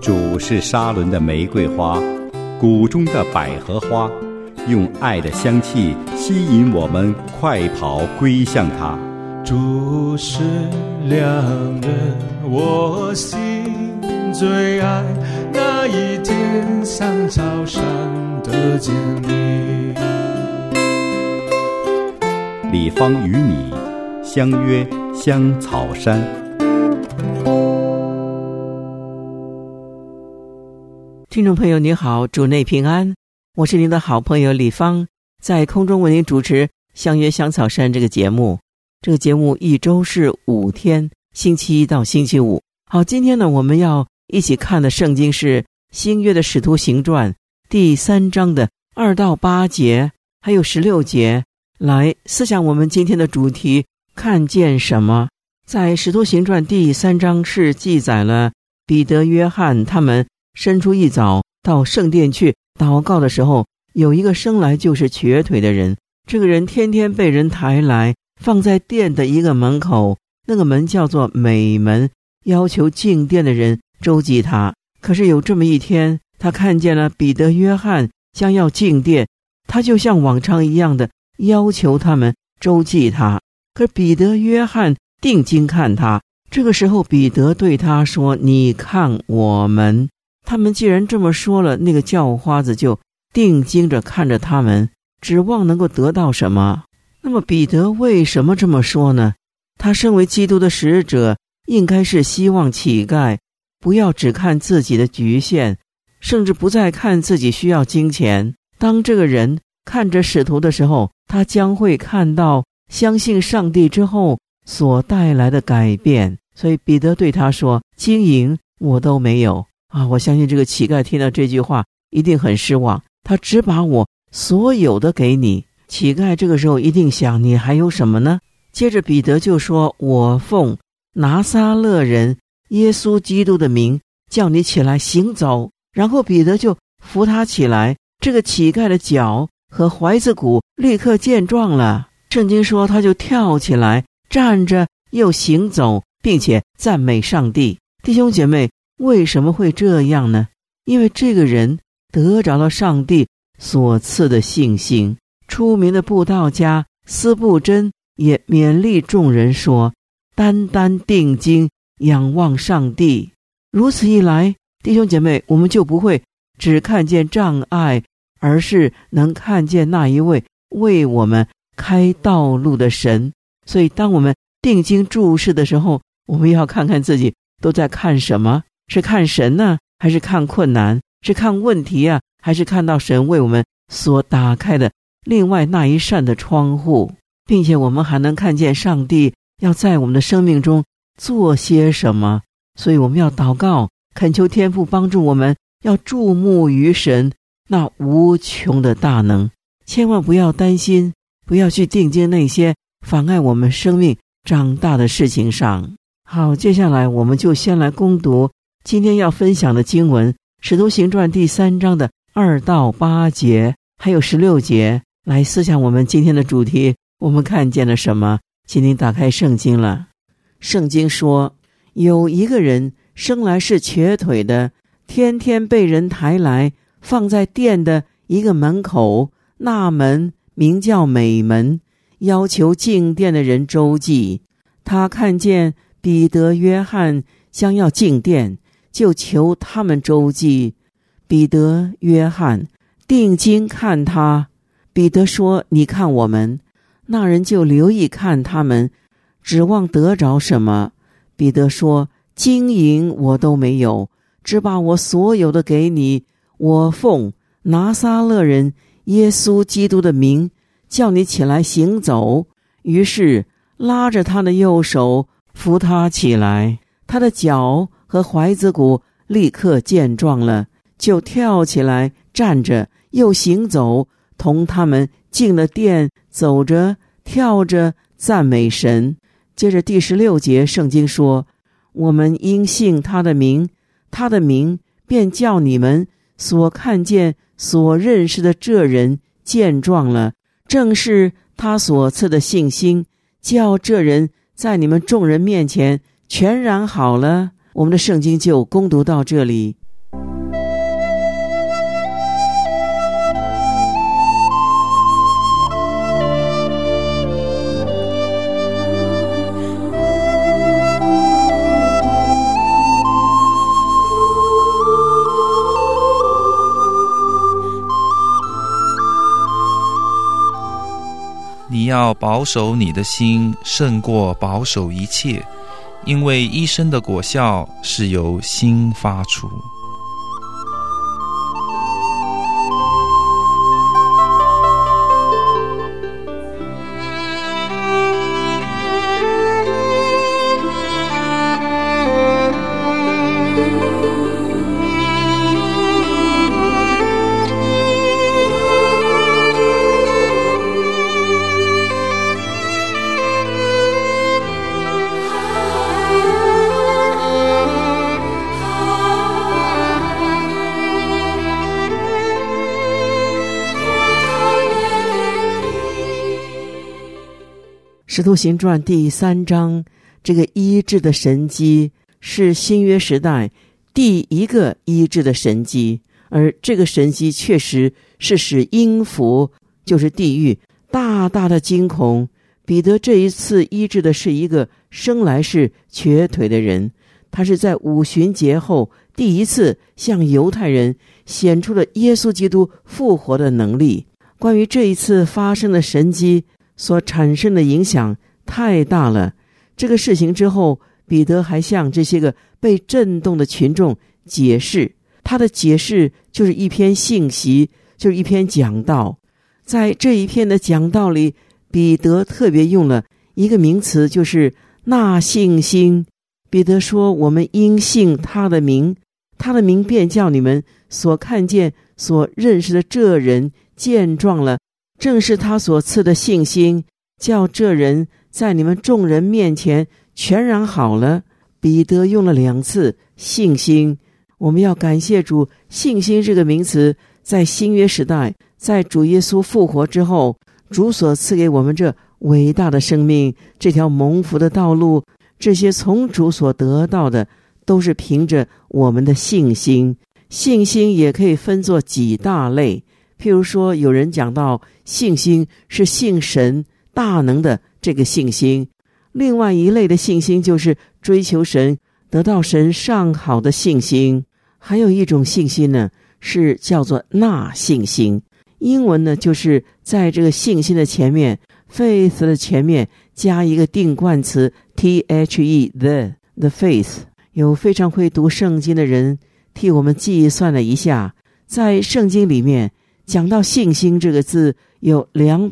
主是沙伦的玫瑰花，谷中的百合花，用爱的香气吸引我们快跑归向他。 主是良人，我心最爱，那一天像草上的坚立。 李芳与你相约香草山。 听众朋友你好，主内平安，我是您的好朋友李芳，在空中为您主持相约香草山这个节目。这个节目一周是5天，星期一到星期五。好，今天呢，我们要一起看的圣经是新约的使徒行传第3章的2到8节，还有16节，来思想我们今天的主题，看见什么。在使徒行传第3章是记载了彼得、约翰他们伸出一早到圣殿去祷告的时候，有一个生来就是瘸腿的人，这个人天天被人抬来放在殿的一个门口，那个门叫做美门，要求进殿的人周济他。可是有这么一天，他看见了彼得、约翰将要进殿，他就像往常一样的要求他们周济他。可是彼得、约翰定睛看他，这个时候彼得对他说，你看我们。他们既然这么说了，那个叫花子就定睛着看着他们，指望能够得到什么。那么彼得为什么这么说呢？他身为基督的使者，应该是希望乞丐不要只看自己的局限，甚至不再看自己需要金钱。当这个人看着使徒的时候，他将会看到相信上帝之后所带来的改变。所以彼得对他说，金银我都没有我相信这个乞丐听到这句话一定很失望，他只把我所有的给你。乞丐这个时候一定想，你还有什么呢？接着彼得就说，我奉拿撒勒人耶稣基督的名叫你起来行走。然后彼得就扶他起来，这个乞丐的脚和踝子骨立刻健壮了。圣经说他就跳起来，站着又行走，并且赞美上帝。弟兄姐妹，为什么会这样呢？因为这个人得着了上帝所赐的信心。出名的布道家司布真也勉励众人说，单单定睛仰望上帝。如此一来，弟兄姐妹，我们就不会只看见障碍，而是能看见那一位为我们开道路的神。所以当我们定睛注视的时候，我们要看看自己都在看什么，是看神呢，还是看困难，是看问题啊，还是看到神为我们所打开的另外那一扇的窗户，并且我们还能看见上帝要在我们的生命中做些什么。所以我们要祷告，恳求天父帮助我们，要注目于神那无穷的大能，千万不要担心，不要去定睛那些妨碍我们生命长大的事情上。好，接下来我们就先来攻读今天要分享的经文，使徒行传第3章的2到8节，还有16节，来思想我们今天的主题，我们看见了什么？请您打开圣经了。圣经说，有一个人生来是瘸腿的，天天被人抬来放在殿的一个门口，那门名叫美门，要求进殿的人周济。他看见彼得、约翰将要进殿，就求他们周济。彼得、约翰定睛看他，彼得说，你看我们。那人就留意看他们，指望得着什么。彼得说，金银我都没有，只把我所有的给你。我奉拿撒勒人耶稣基督的名叫你起来行走。于是拉着他的右手扶他起来，他的脚和踝子骨立刻健壮了，就跳起来站着又行走，同他们进了殿，走着跳着赞美神。接着第16节圣经说，我们因信他的名，他的名便叫你们所看见所认识的这人健壮了，正是他所赐的信心，叫这人在你们众人面前全然好了。我们的圣经就攻读到这里。 要保守你的心胜过保守一切，因为医生的果效是由心发出。 使徒行传第3章，这个医治的神迹是新约时代第一个医治的神迹，而这个神迹确实是使阴府，就是地狱，大大的惊恐。彼得这一次医治的是一个生来是瘸腿的人，他是在五旬节后第一次向犹太人显出了耶稣基督复活的能力。关于这一次发生的神迹所产生的影响太大了。这个事情之后，彼得还向这些个被震动的群众解释，他的解释就是一篇信息，就是一篇讲道。在这一篇的讲道里，彼得特别用了一个名词，就是纳信心。彼得说，我们因信他的名，他的名便叫你们所看见所认识的这人见状了，正是他所赐的信心，叫这人在你们众人面前全然好了。彼得用了2次信心。我们要感谢主，信心这个名词在新约时代，在主耶稣复活之后，主所赐给我们这伟大的生命，这条蒙福的道路，这些从主所得到的都是凭着我们的信心。信心也可以分作几大类，譬如说有人讲到信心是信神大能的这个信心，另外一类的信心就是追求神得到神上好的信心。还有一种信心呢，是叫做纳信心，英文呢就是在这个信心的前面 faith 的前面加一个定冠词 the faith。 有非常会读圣经的人替我们计算了一下，在圣经里面讲到信心这个字有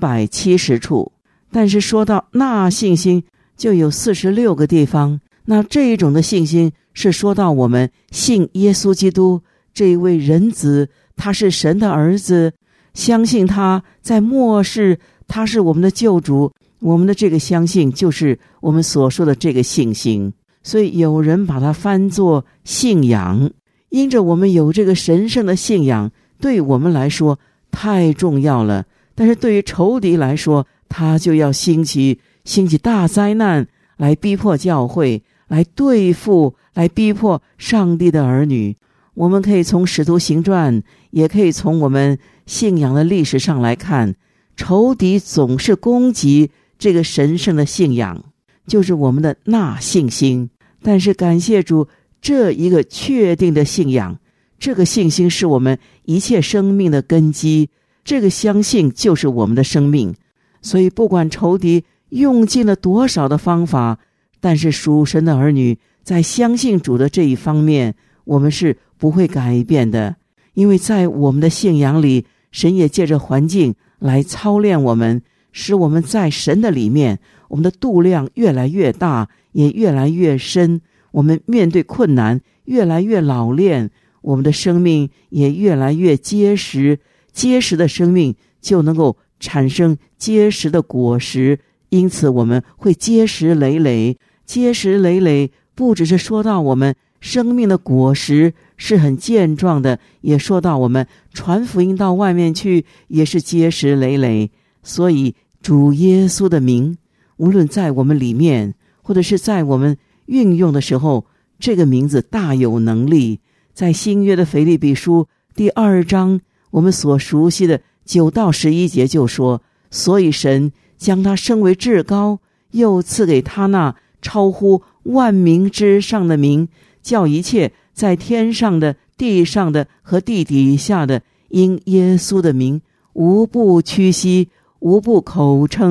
270处，但是说到纳信心就有46个地方。那这一种的信心是说到我们信耶稣基督这一位人子，他是神的儿子，相信他在末世他是我们的救主，我们的这个相信就是我们所说的这个信心。所以有人把它翻作信仰。因着我们有这个神圣的信仰，对我们来说太重要了，但是对于仇敌来说，他就要兴起大灾难来逼迫教会，来对付，来逼迫上帝的儿女。我们可以从使徒行传，也可以从我们信仰的历史上来看，仇敌总是攻击这个神圣的信仰，就是我们的纳信心。但是感谢主，这一个确定的信仰，这个信心是我们一切生命的根基，这个相信就是我们的生命。所以不管仇敌用尽了多少的方法，但是属神的儿女在相信主的这一方面，我们是不会改变的。因为在我们的信仰里，神也借着环境来操练我们，使我们在神的里面，我们的度量越来越大，也越来越深，我们面对困难越来越老练，我们的生命也越来越结实，结实的生命就能够产生结实的果实。因此我们会结实累累，结实累累不只是说到我们生命的果实是很健壮的，也说到我们传福音到外面去也是结实累累。所以主耶稣的名，无论在我们里面或者是在我们运用的时候，这个名字大有能力。在新约的腓立比书第2章，我们所熟悉的9到11节就说，所以神将他升为至高，又赐给他那超乎万名之上的名，叫一切在天上的、地上的和地底下的，因耶稣的名无不屈膝，无不口称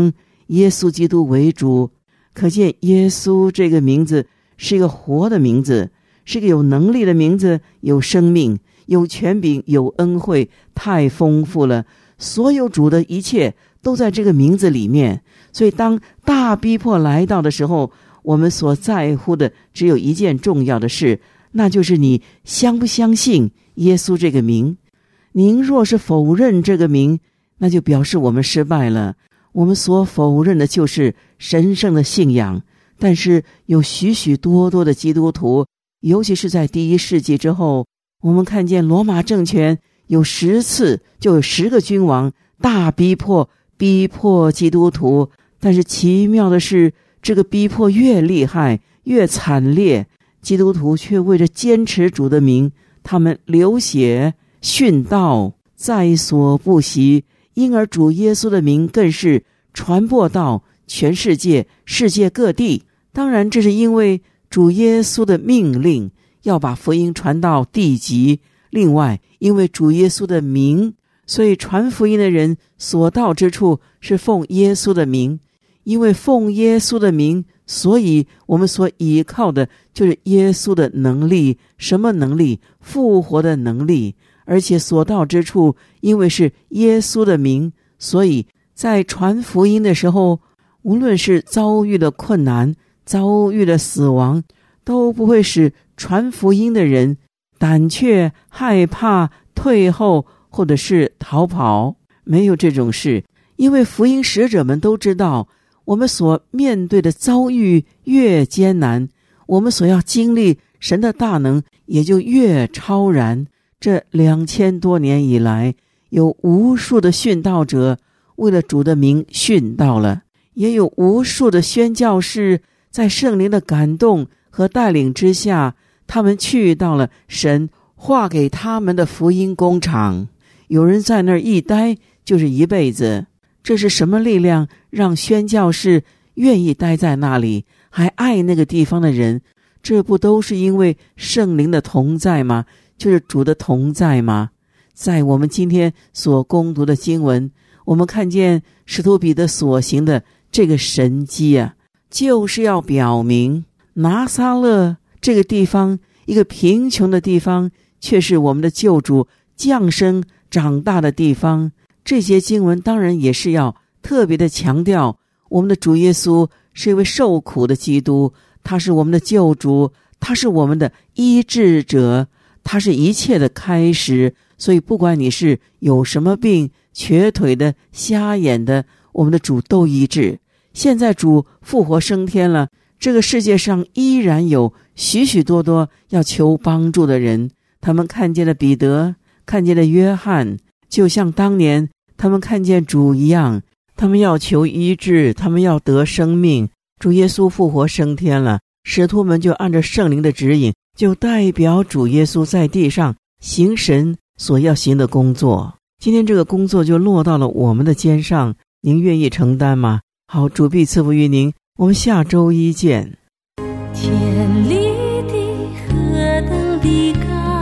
耶稣基督为主。可见耶稣这个名字是一个活的名字，是个有能力的名字，有生命，有权柄，有恩惠，太丰富了。所有主的一切都在这个名字里面。所以当大逼迫来到的时候，我们所在乎的只有一件重要的事，那就是你相不相信耶稣这个名。您若是否认这个名，那就表示我们失败了。我们所否认的就是神圣的信仰。但是有许许多多的基督徒，尤其是在第1世纪之后，我们看见罗马政权有10次，就有10个君王大逼迫基督徒。但是奇妙的是，这个逼迫越厉害越惨烈，基督徒却为着坚持主的名，他们流血殉道，在所不惜。因而主耶稣的名更是传播到全世界，世界各地。当然这是因为主耶稣的命令，要把福音传到地极。另外因为主耶稣的名，所以传福音的人所到之处是奉耶稣的名。因为奉耶稣的名，所以我们所依靠的就是耶稣的能力。什么能力？复活的能力。而且所到之处，因为是耶稣的名，所以在传福音的时候，无论是遭遇了困难，遭遇了死亡，都不会使传福音的人胆怯、害怕、退后，或者是逃跑。没有这种事。因为福音使者们都知道，我们所面对的遭遇越艰难，我们所要经历神的大能也就越超然。这2000多年以来，有无数的殉道者为了主的名殉道了，也有无数的宣教士在圣灵的感动和带领之下，他们去到了神划给他们的福音工厂。有人在那儿一待就是一辈子。这是什么力量让宣教士愿意待在那里，还爱那个地方的人？这不都是因为圣灵的同在吗？就是主的同在吗？在我们今天所攻读的经文，我们看见使徒彼得所行的这个神迹啊，就是要表明拿撒勒这个地方，一个贫穷的地方，却是我们的救主降生长大的地方。这些经文当然也是要特别的强调，我们的主耶稣是一位受苦的基督，他是我们的救主，他是我们的医治者，他是一切的开始。所以不管你是有什么病，瘸腿的、瞎眼的，我们的主都医治。现在主复活升天了，这个世界上依然有许许多多要求帮助的人。他们看见了彼得，看见了约翰，就像当年他们看见主一样，他们要求医治，他们要得生命。主耶稣复活升天了，使徒们就按照圣灵的指引，就代表主耶稣在地上行神所要行的工作。今天这个工作就落到了我们的肩上，您愿意承担吗？好，主必赐福于您，我们下周一见。 天立地何等的高，